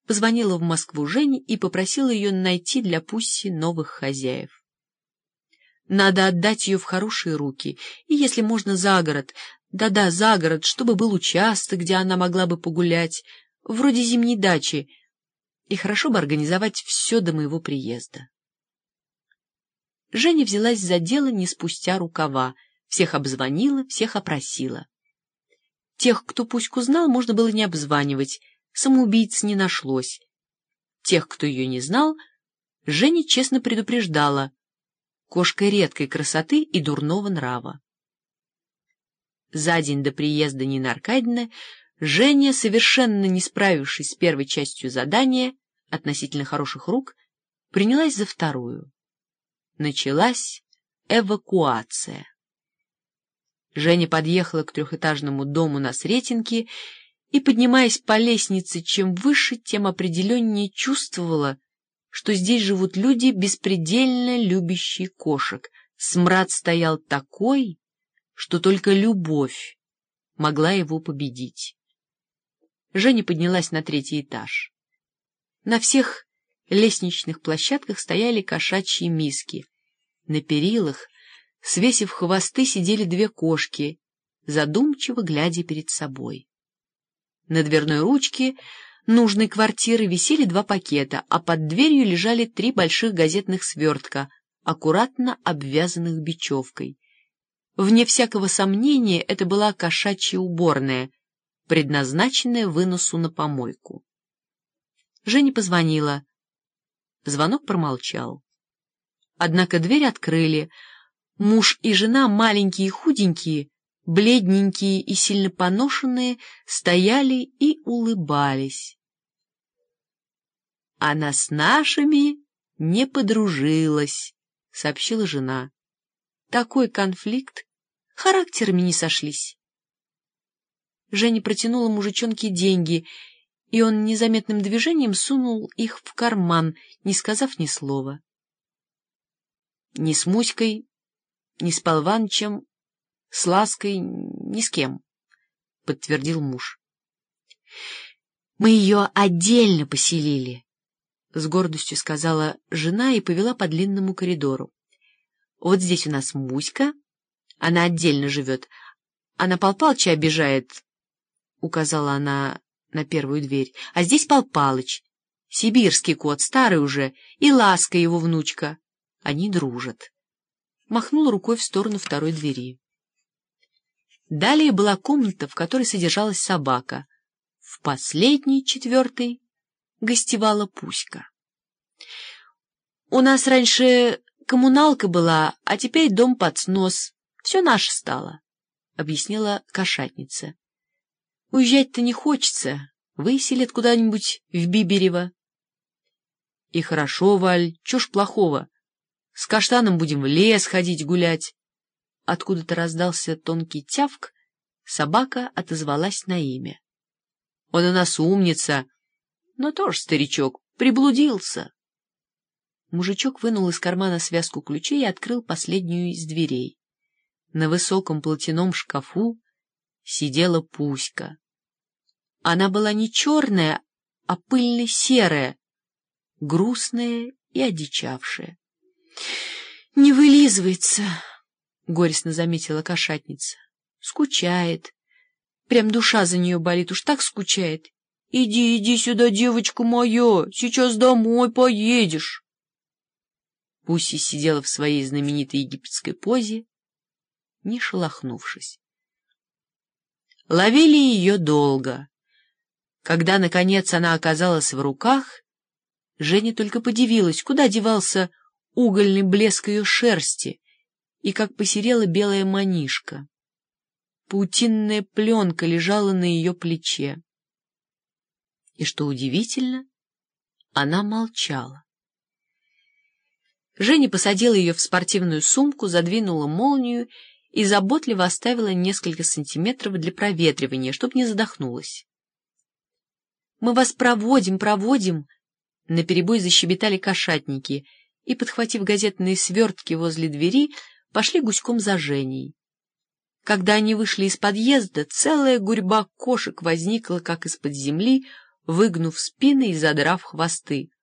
позвонила в Москву Жене и попросила ее найти для Пусси новых хозяев. Надо отдать ее в хорошие руки, и, если можно, за город. Да-да, за город, чтобы был участок, где она могла бы погулять, вроде зимней дачи, и хорошо бы организовать все до моего приезда. Женя взялась за дело не спустя рукава, всех обзвонила, всех опросила. Тех, кто Пуську знал, можно было не обзванивать, самоубийц не нашлось. Тех, кто ее не знал, Женя честно предупреждала: кошка редкой красоты и дурного нрава. За день до приезда Нины Аркадьевны Женя, совершенно не справившись с первой частью задания относительно хороших рук, принялась за вторую. Началась эвакуация. Женя подъехала к трехэтажному дому на Сретенке и, поднимаясь по лестнице, чем выше, тем определеннее чувствовала, что здесь живут люди, беспредельно любящие кошек. Смрад стоял такой, что только любовь могла его победить. Женя поднялась на 3-й этаж. На всех лестничных площадках стояли кошачьи миски. На перилах, свесив хвосты, сидели 2 кошки, задумчиво глядя перед собой. На дверной ручке нужной квартиры висели 2 пакета, а под дверью лежали 3 больших газетных свертка, аккуратно обвязанных бечевкой. Вне всякого сомнения, это была кошачья уборная, предназначенная выносу на помойку. Женя позвонила. Звонок промолчал. Однако дверь открыли. Муж и жена, маленькие и худенькие, бледненькие и сильно поношенные, стояли и улыбались. «Она с нашими не подружилась», — сообщила жена. «Такой конфликт, характерами не сошлись». Женя протянула мужичонке деньги, и он незаметным движением сунул их в карман, не сказав ни слова. Ни с Муськой, ни с Полванычем, с Лаской, ни с кем, — подтвердил муж. — Мы ее отдельно поселили, — с гордостью сказала жена и повела по длинному коридору. — Вот здесь у нас Муська, она отдельно живет, она Пал Палыча обижает, — указала она на первую дверь, — а здесь Пал Палыч, сибирский кот, старый уже, и Ласка его внучка. Они дружат. Махнула рукой в сторону второй двери. Далее была комната, в которой содержалась собака. В последней, 4-й, гостевала Пуська. «У нас раньше коммуналка была, а теперь дом под снос. Все наше стало», — объяснила кошатница. «Уезжать-то не хочется. Выселят куда-нибудь в Биберево». «И хорошо, Валь, чё ж плохого? С Каштаном будем в лес ходить гулять». Откуда-то раздался тонкий тявк, собака отозвалась на имя. «Он у нас умница, но тоже старичок, приблудился». Мужичок вынул из кармана связку ключей и открыл последнюю из дверей. На высоком платяном шкафу сидела Пуська. Она была не черная, а пыльно-серая, грустная и одичавшая. — Не вылизывается, — горестно заметила кошатница. — Скучает. Прям душа за нее болит, уж так скучает. — Иди, иди сюда, девочка моя, сейчас домой поедешь. Пуся сидела в своей знаменитой египетской позе, не шелохнувшись. Ловили ее долго. Когда, наконец, она оказалась в руках, Женя только подивилась, куда девался угольный блеск ее шерсти и как посерела белая манишка. Паутинная пленка лежала на ее плече. И, что удивительно, она молчала. Женя посадила ее в спортивную сумку, задвинула молнию и заботливо оставила несколько сантиметров для проветривания, чтоб не задохнулась. «Мы вас проводим, проводим!» — наперебой защебетали кошатники и, подхватив газетные свертки возле двери, пошли гуськом за Женей. Когда они вышли из подъезда, целая гурьба кошек возникла, как из-под земли, выгнув спины и задрав хвосты.